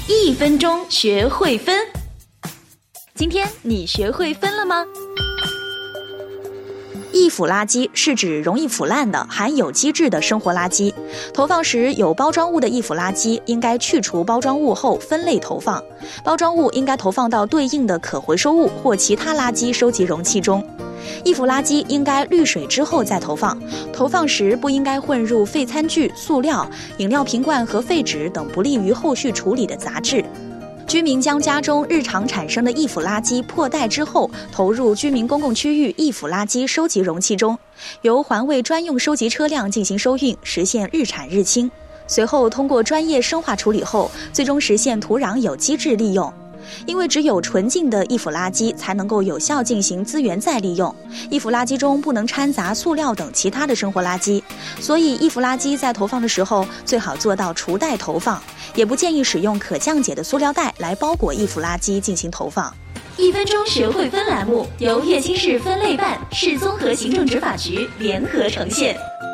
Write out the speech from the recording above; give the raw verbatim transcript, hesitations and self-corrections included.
一分钟学会分。今天你学会分了吗？ 易腐垃圾是指容易腐烂的含有机质的生活垃圾，投放时有包装物的易腐垃圾应该去除包装物后分类投放，包装物应该投放到对应的可回收物或其他垃圾收集容器中。易腐垃圾应该滤水之后再投放，投放时不应该混入废餐具、塑料、饮料瓶罐和废纸等不利于后续处理的杂质。居民将家中日常产生的易腐垃圾破袋之后，投入居民公共区域易腐垃圾收集容器中，由环卫专用收集车辆进行收运，实现日产日清。随后通过专业生化处理后，最终实现土壤有机质利用。因为只有纯净的易腐垃圾才能够有效进行资源再利用，易腐垃圾中不能掺杂塑料等其他的生活垃圾，所以易腐垃圾在投放的时候最好做到除袋投放，也不建议使用可降解的塑料袋来包裹易腐垃圾进行投放。 一分钟学会分栏目由乐清市分类办、市综合行政执法局联合呈现。